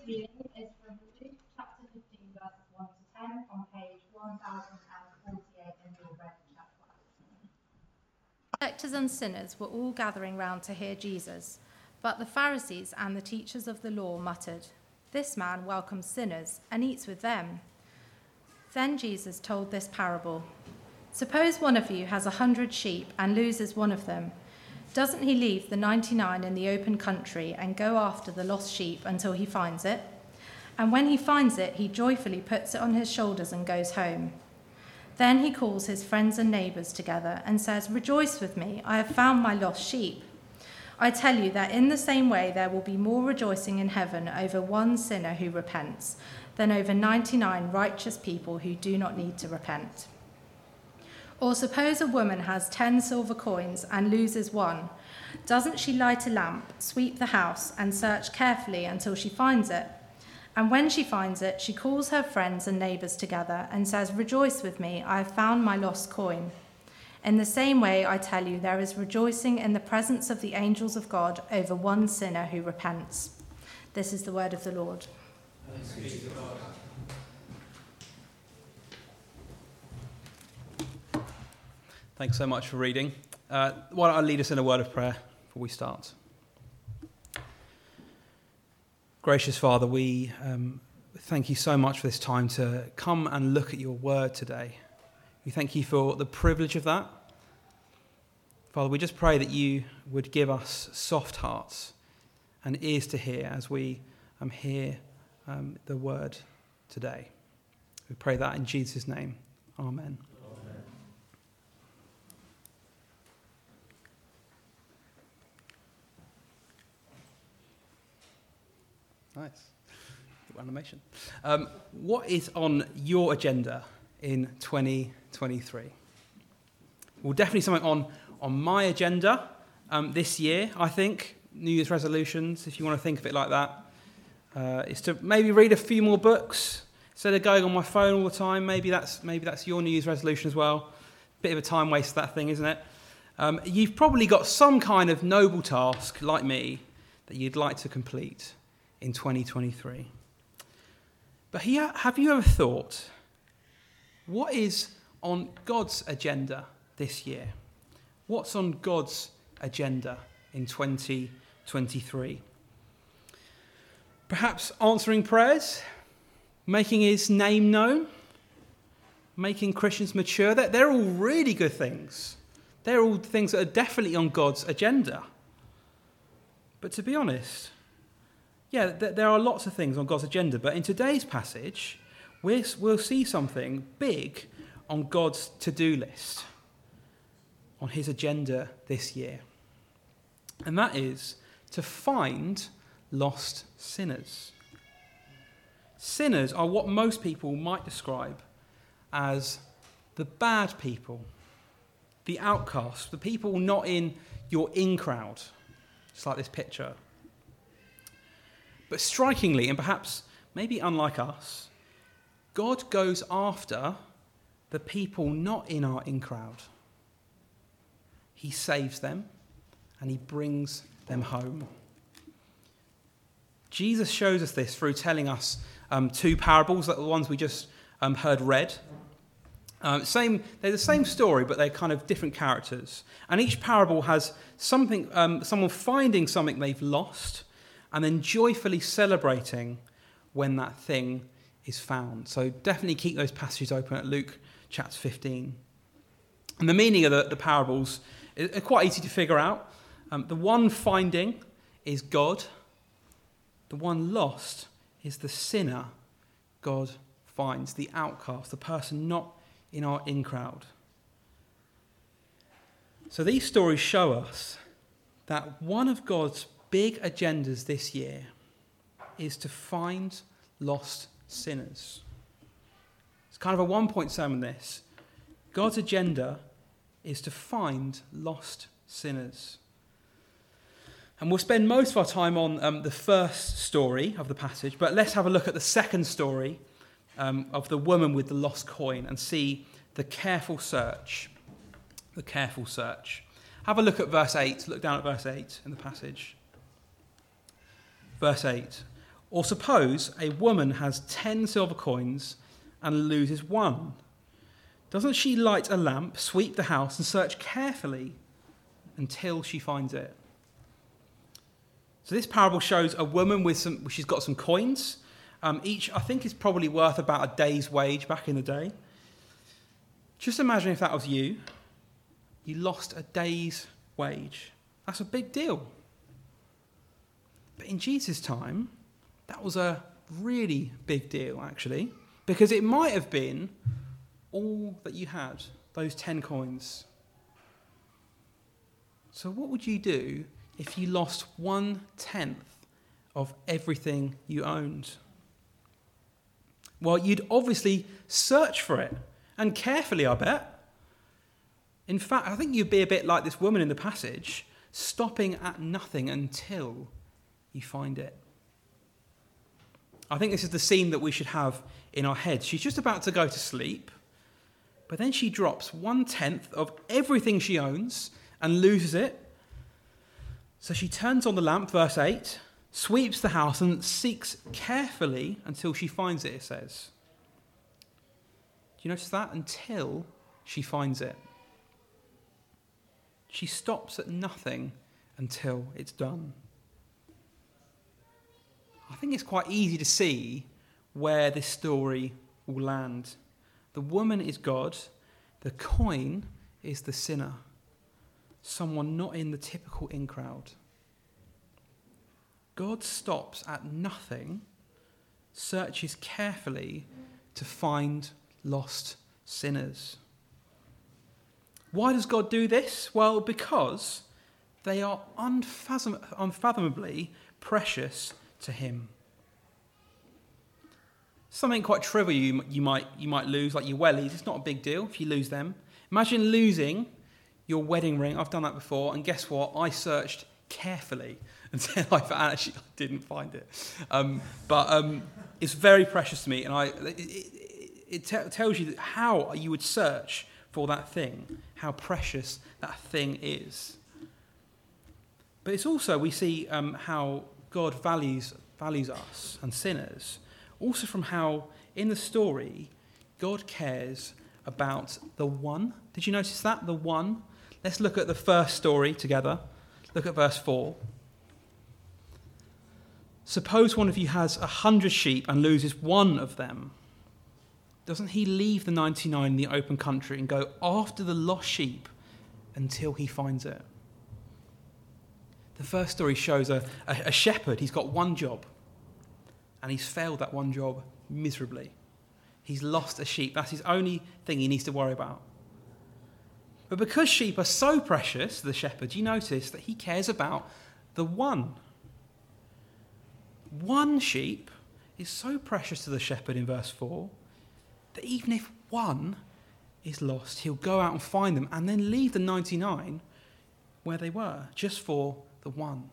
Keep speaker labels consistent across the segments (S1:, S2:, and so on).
S1: reading is from Luke chapter 15, verses 1 to 10 on page 1048 in the Red Chapter. Collectors and sinners were all gathering round to hear Jesus, but the Pharisees and the teachers of the law muttered, "This man welcomes sinners and eats with them." Then Jesus told this parable. "Suppose one of you has 100 sheep and loses one of them. Doesn't he leave the 99 in the open country and go after the lost sheep until he finds it? And when he finds it, he joyfully puts it on his shoulders and goes home. Then he calls his friends and neighbours together and says, 'Rejoice with me, I have found my lost sheep.' I tell you that in the same way there will be more rejoicing in heaven over one sinner who repents than over 99 righteous people who do not need to repent. Or suppose a woman has 10 silver coins and loses one. Doesn't she light a lamp, sweep the house, and search carefully until she finds it? And when she finds it, she calls her friends and neighbours together and says, 'Rejoice with me, I have found my lost coin.' In the same way, I tell you, there is rejoicing in the presence of the angels of God over one sinner who repents." This is the word of the Lord.
S2: Thanks be to God. Thanks so much for reading. Why don't I lead us in a word of prayer before we start? Gracious Father, we thank you so much for this time to come and look at your word today. We thank you for the privilege of that. Father, we just pray that you would give us soft hearts and ears to hear as we hear the word today. We pray that in Jesus' name. Amen. Nice. Good animation. What is on your agenda in 2023? Well, definitely something on my agenda this year, I think. New Year's resolutions, if you want to think of it like that, is to maybe read a few more books instead of going on my phone all the time. Maybe that's your New Year's resolution as well. Bit of a time waste, that thing, isn't it? You've probably got some kind of noble task, like me, that you'd like to complete in 2023. But have you ever thought, what is on God's agenda this year? What's on God's agenda in 2023? Perhaps answering prayers, making his name known, making Christians mature. They're all really good things. They're all things that are definitely on God's agenda. But to be honest, yeah, there are lots of things on God's agenda, but in today's passage, we'll see something big on God's to-do list, on his agenda this year. And that is to find lost sinners. Sinners are what most people might describe as the bad people, the outcasts, the people not in your in crowd, just like this picture. But strikingly, and perhaps maybe unlike us, God goes after the people not in our in crowd. He saves them and he brings them home. Jesus shows us this through telling us two parables, like the ones we just heard read. They're the same story, but they're kind of different characters. And each parable has something, someone finding something they've lost, and then joyfully celebrating when that thing is found. So definitely keep those passages open at Luke chapter 15. And the meaning of the parables are quite easy to figure out. The one finding is God. The one lost is the sinner God finds, the outcast, the person not in our in crowd. So these stories show us that one of God's big agendas this year is to find lost sinners. It's kind of a one-point sermon, this. God's agenda is to find lost sinners. And we'll spend most of our time on the first story of the passage, but let's have a look at the second story of the woman with the lost coin and see the careful search. The careful search. Have a look at verse 8. Look down at verse 8 in the passage. Verse 8. Or suppose a woman has 10 silver coins and loses one. Doesn't she light a lamp, sweep the house, and search carefully until she finds it? So this parable shows a woman she's got some coins. Each, I think, is probably worth about a day's wage back in the day. Just imagine if that was you. You lost a day's wage. That's a big deal. But in Jesus' time, that was a really big deal, actually, because it might have been all that you had, those 10 coins. So what would you do if you lost 1/10 of everything you owned? Well, you'd obviously search for it, and carefully, I bet. In fact, I think you'd be a bit like this woman in the passage, stopping at nothing until you find it. I think this is the scene that we should have in our heads. She's just about to go to sleep, but then she drops 1/10 of everything she owns and loses it. So she turns on the lamp, verse 8, sweeps the house and seeks carefully until she finds it, it says. Do you notice that? Until she finds it. She stops at nothing until it's done. I think it's quite easy to see where this story will land. The woman is God. The coin is the sinner. Someone not in the typical in crowd. God stops at nothing, searches carefully to find lost sinners. Why does God do this? Well, because they are unfathomably precious to him. Something quite trivial you might lose, like your wellies. It's not a big deal if you lose them. Imagine losing your wedding ring. I've done that before, and guess what? I searched carefully until I didn't find it. But it's very precious to me, and it tells you how you would search for that thing, how precious that thing is. But it's also, we see how God values us and sinners, also from how, in the story, God cares about the one. Did you notice that? The one. Let's look at the first story together. Look at verse 4. Suppose one of you has 100 sheep and loses one of them. Doesn't he leave the 99 in the open country and go after the lost sheep until he finds it? The first story shows a shepherd. He's got one job, and he's failed that one job miserably. He's lost a sheep. That's his only thing he needs to worry about. But because sheep are so precious to the shepherd, you notice that he cares about the one. One sheep is so precious to the shepherd in verse 4 that even if one is lost, he'll go out and find them and then leave the 99 where they were, just for the one.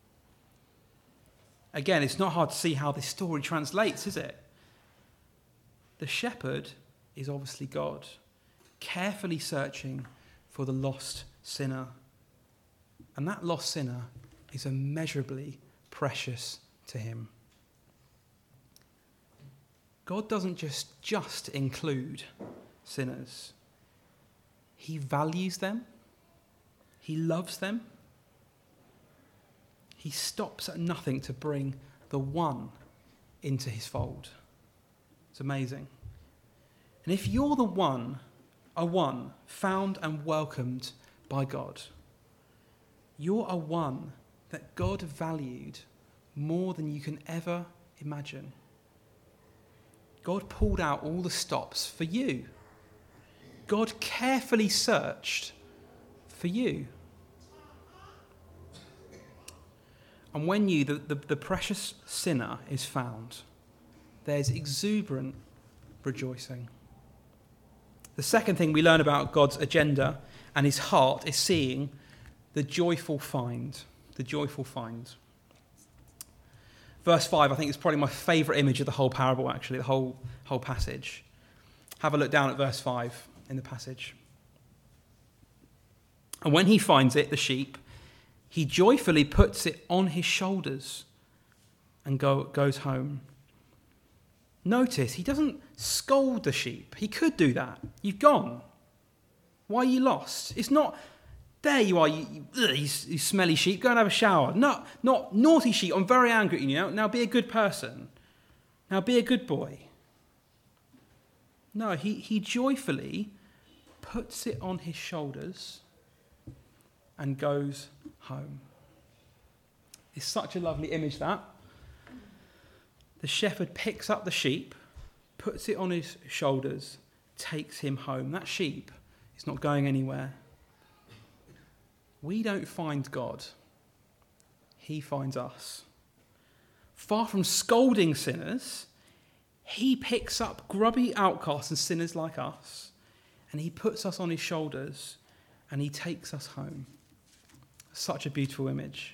S2: Again, it's not hard to see how this story translates, is it? The shepherd is obviously God, carefully searching for the lost sinner. And that lost sinner is immeasurably precious to him. God doesn't just include sinners. He values them. He loves them. He stops at nothing to bring the one into his fold. It's amazing. And if you're the one, a one found and welcomed by God, you're a one that God valued more than you can ever imagine. God pulled out all the stops for you. God carefully searched for you. And when the precious sinner is found, there's exuberant rejoicing. The second thing we learn about God's agenda and his heart is seeing the joyful find. The joyful find. Verse 5, I think, is probably my favourite image of the whole parable, actually, the whole passage. Have a look down at verse 5 in the passage. And when he finds it, the sheep, he joyfully puts it on his shoulders. and goes home. Notice, he doesn't scold the sheep. He could do that. You've gone. Why are you lost? It's not, there you are, you smelly sheep, go and have a shower. No, not naughty sheep, I'm very angry at you. Now be a good person. Now be a good boy. No, he joyfully puts it on his shoulders and goes home. It's such a lovely image, that. The shepherd picks up the sheep, puts it on his shoulders, takes him home. That sheep is not going anywhere. We don't find God. He finds us. Far from scolding sinners, he picks up grubby outcasts and sinners like us, and he puts us on his shoulders, and he takes us home. Such a beautiful image.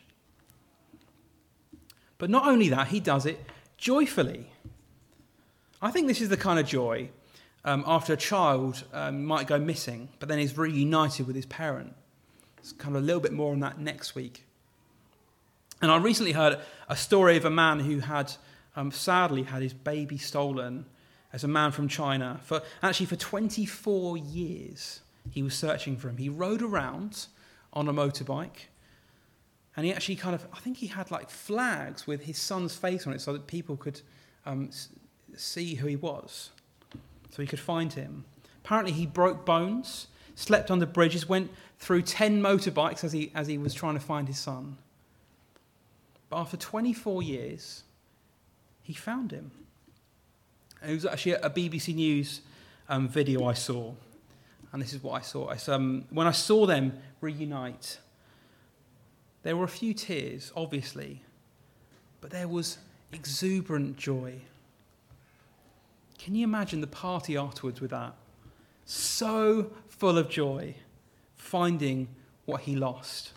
S2: But not only that, he does it joyfully. I think this is the kind of joy after a child might go missing, but then is reunited with his parent. It's kind of a little bit more on that next week. And I recently heard a story of a man who had sadly had his baby stolen as a man from China. For 24 years he was searching for him. He rode around on a motorbike, and he actually I think he had like flags with his son's face on it so that people could see who he was, so he could find him. Apparently he broke bones, slept under bridges, went through 10 motorbikes as he was trying to find his son. But after 24 years, he found him. And it was actually a BBC News video I saw, and this is what I saw. When I saw them reunite, there were a few tears, obviously, but there was exuberant joy. Can you imagine the party afterwards with that? So full of joy, finding what he lost.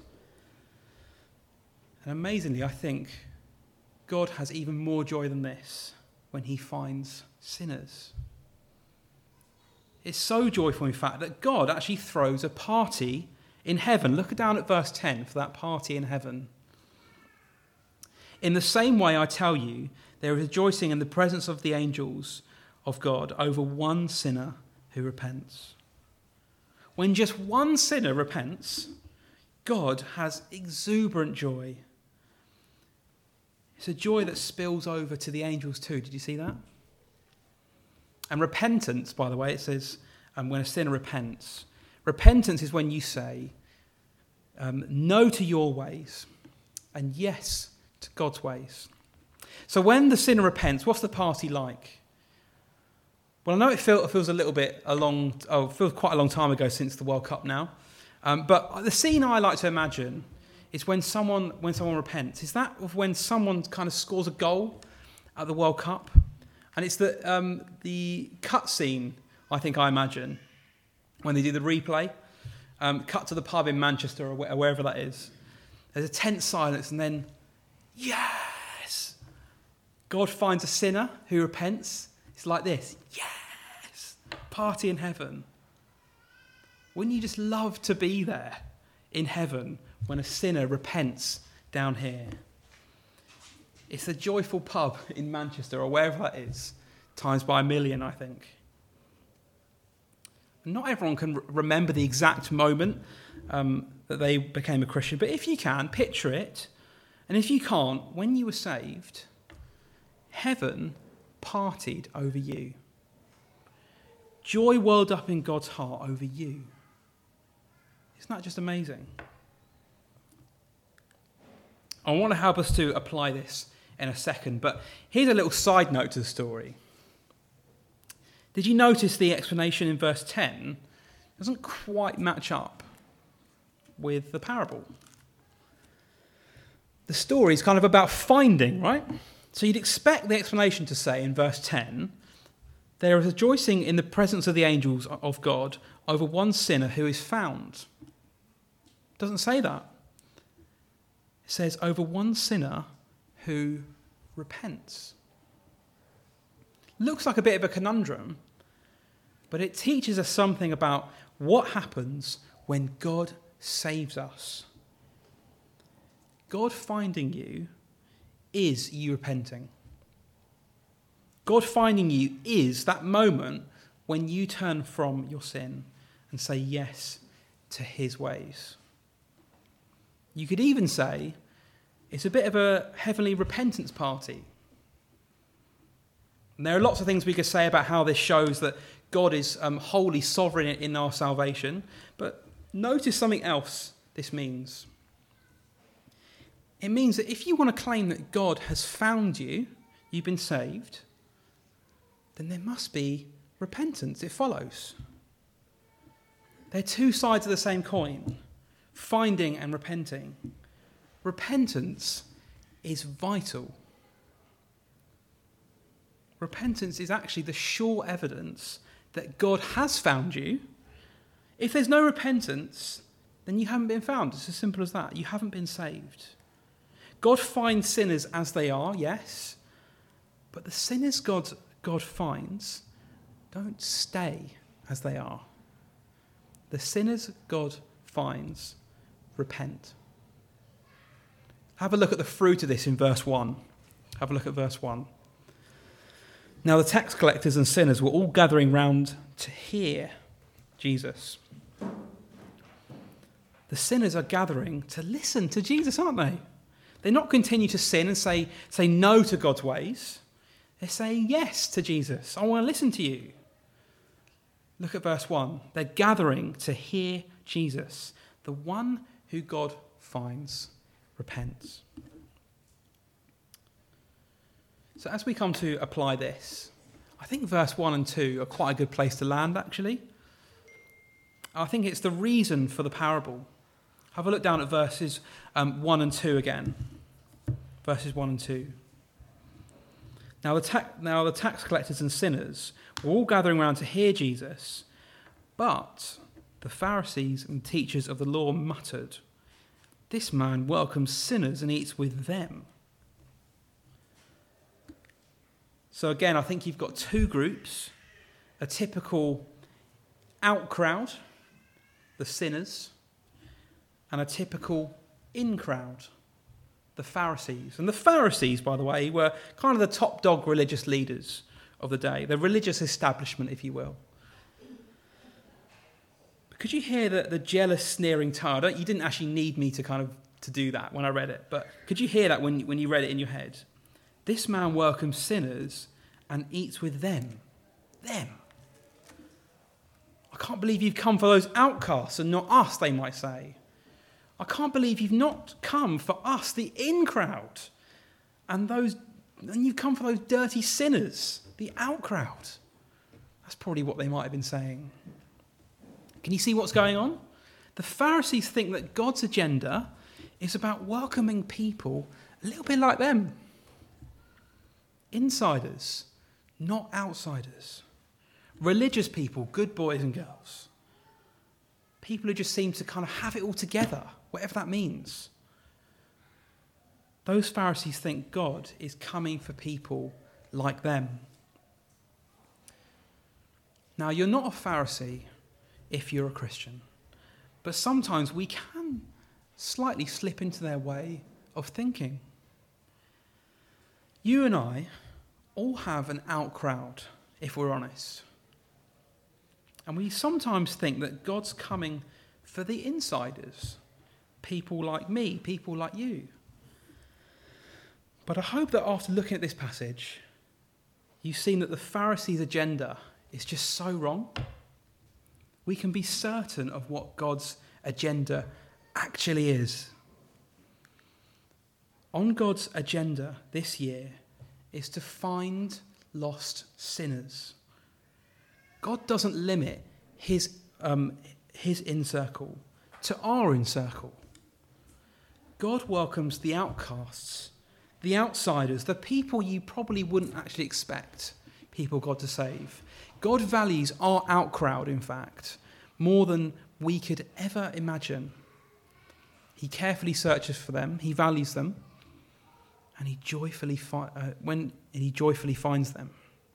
S2: And amazingly, I think God has even more joy than this when he finds sinners. It's so joyful, in fact, that God actually throws a party in heaven. Look down at verse 10 for that party in heaven. In the same way, I tell you, there is rejoicing in the presence of the angels of God over one sinner who repents. When just one sinner repents, God has exuberant joy. It's a joy that spills over to the angels too. Did you see that? And repentance, by the way, it says when a sinner repents. Repentance is when you say no to your ways and yes to God's ways. So when the sinner repents, what's the party like? Well, I know it feels a little bit it feels quite a long time ago since the World Cup now. But the scene I like to imagine is when someone repents. Is that of when someone kind of scores a goal at the World Cup? And it's the cut scene, I think I imagine, when they do the replay. Cut to the pub in Manchester or wherever that is. There's a tense silence and then, yes! God finds a sinner who repents. It's like this, yes! Party in heaven. Wouldn't you just love to be there in heaven when a sinner repents down here? It's a joyful pub in Manchester or wherever that is, times by 1,000,000, I think. Not everyone can remember the exact moment that they became a Christian, but if you can, picture it. And if you can't, when you were saved, heaven partied over you. Joy welled up in God's heart over you. Isn't that just amazing? I want to help us to apply this in a second, but here's a little side note to the story. Did you notice the explanation in verse 10 doesn't quite match up with the parable? The story is kind of about finding, right? So you'd expect the explanation to say in verse 10, there is rejoicing in the presence of the angels of God over one sinner who is found. It doesn't say that. It says over one sinner who repents. Looks like a bit of a conundrum, but it teaches us something about what happens when God saves us. God finding you is you repenting. God finding you is that moment when you turn from your sin and say yes to his ways. You could even say it's a bit of a heavenly repentance party. And there are lots of things we could say about how this shows that God is wholly sovereign in our salvation, but notice something else this means. It means that if you want to claim that God has found you, you've been saved, then there must be repentance. It follows. They're two sides of the same coin, finding and repenting. Repentance is vital. Repentance is actually the sure evidence that God has found you. If there's no repentance, then you haven't been found. It's as simple as that. You haven't been saved. God finds sinners as they are, yes, but the sinners God finds don't stay as they are. The sinners God finds repent. Have a look at the fruit of this in verse 1. Have a look at verse 1. Now the tax collectors and sinners were all gathering round to hear Jesus. The sinners are gathering to listen to Jesus, aren't they? They're not continue to sin and say no to God's ways. They're saying yes to Jesus. I want to listen to you. Look at verse 1. They're gathering to hear Jesus. The one who God finds repents. So as we come to apply this, I think verse 1 and 2 are quite a good place to land, actually. I think it's the reason for the parable. Have a look down at verses 1 and 2 again. Verses 1 and 2. Now the tax collectors and sinners were all gathering around to hear Jesus, but the Pharisees and teachers of the law muttered, "This man welcomes sinners and eats with them." So again, I think you've got two groups, a typical out crowd, the sinners, and a typical in crowd, the Pharisees. And the Pharisees, by the way, were kind of the top dog religious leaders of the day, the religious establishment, if you will. But could you hear the jealous, sneering tone? You didn't actually need me to do that when I read it, but could you hear that when you read it in your head? This man welcomes sinners and eats with them. Them. I can't believe you've come for those outcasts and not us, they might say. I can't believe you've not come for us, the in crowd, and you've come for those dirty sinners, the out crowd. That's probably what they might have been saying. Can you see what's going on? The Pharisees think that God's agenda is about welcoming people a little bit like them. Insiders, not outsiders. Religious people, good boys and girls. People who just seem to kind of have it all together, whatever that means. Those Pharisees think God is coming for people like them. Now, you're not a Pharisee if you're a Christian, but sometimes we can slightly slip into their way of thinking. You and I all have an out crowd, if we're honest. And we sometimes think that God's coming for the insiders, people like me, people like you. But I hope that after looking at this passage, you've seen that the Pharisees' agenda is just so wrong. We can be certain of what God's agenda actually is. On God's agenda this year is to find lost sinners. God doesn't limit his in circle to our in circle. God welcomes the outcasts, the outsiders, the people you probably wouldn't actually expect people God to save. God values our out crowd, in fact, more than we could ever imagine. He carefully searches for them, he values them, and he joyfully finds them.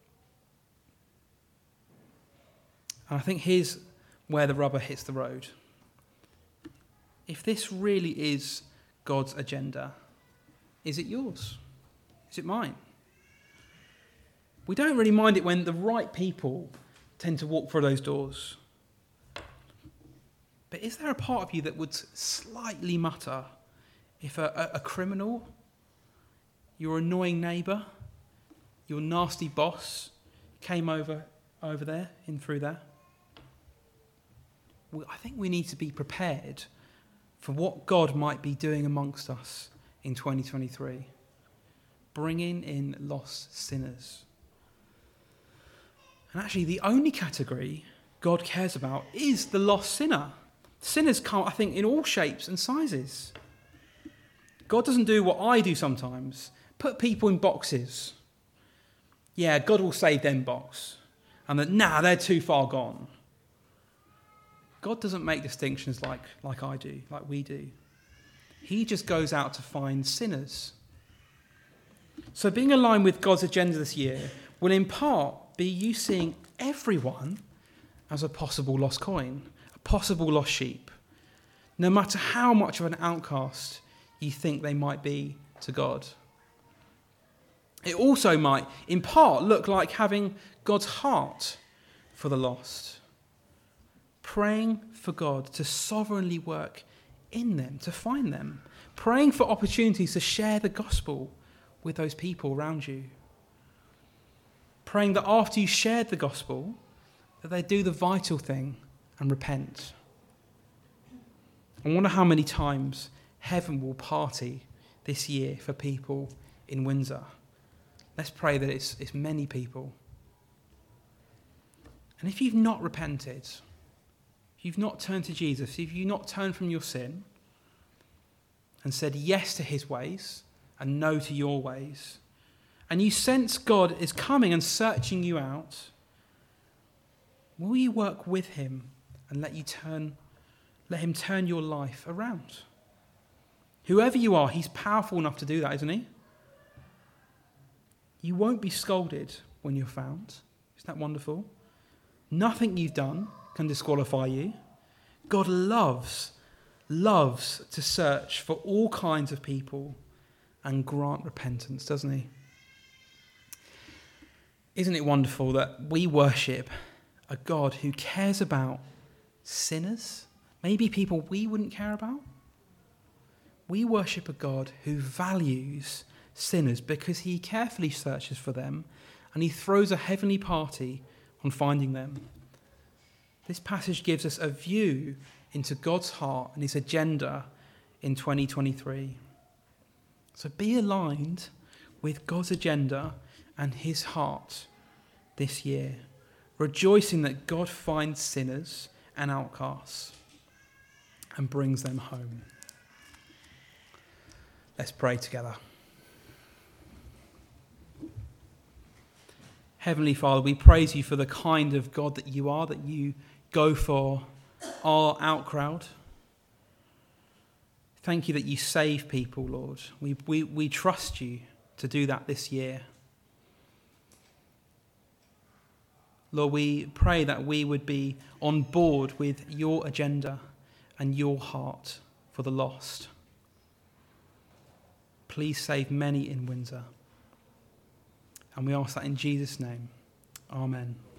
S2: And I think here's where the rubber hits the road. If this really is God's agenda, is it yours? Is it mine? We don't really mind it when the right people tend to walk through those doors. But is there a part of you that would slightly mutter if a criminal, your annoying neighbour, your nasty boss came over there, in through there? Well, I think we need to be prepared for what God might be doing amongst us in 2023, bringing in lost sinners. And actually, the only category God cares about is the lost sinner. Sinners come, I think, in all shapes and sizes. God doesn't do what I do sometimes, put people in boxes. Yeah, God will save them box. And that, they're too far gone. God doesn't make distinctions like I do, like we do. He just goes out to find sinners. So being aligned with God's agenda this year will in part be you seeing everyone as a possible lost coin, a possible lost sheep, no matter how much of an outcast you think they might be to God. It also might, in part, look like having God's heart for the lost, praying for God to sovereignly work in them, to find them, praying for opportunities to share the gospel with those people around you, praying that after you shared the gospel, that they do the vital thing and repent. I wonder how many times heaven will party this year for people in Windsor. Let's pray that it's many people. And if you've not repented, if you've not turned to Jesus, if you've not turned from your sin and said yes to his ways and no to your ways, and you sense God is coming and searching you out, will you work with him and let him turn your life around? Whoever you are, he's powerful enough to do that, isn't he? You won't be scolded when you're found. Isn't that wonderful? Nothing you've done can disqualify you. God loves to search for all kinds of people and grant repentance, doesn't he? Isn't it wonderful that we worship a God who cares about sinners, maybe people we wouldn't care about? We worship a God who values sinners because he carefully searches for them and he throws a heavenly party on finding them. This passage gives us a view into God's heart and his agenda in 2023. So be aligned with God's agenda and his heart this year, rejoicing that God finds sinners and outcasts and brings them home. Let's pray together. Heavenly Father, we praise you for the kind of God that you go for our outcrowd. Thank you that you save people, Lord. We trust you to do that this year. Lord, we pray that we would be on board with your agenda and your heart for the lost. Please save many in Windsor. And we ask that in Jesus' name. Amen.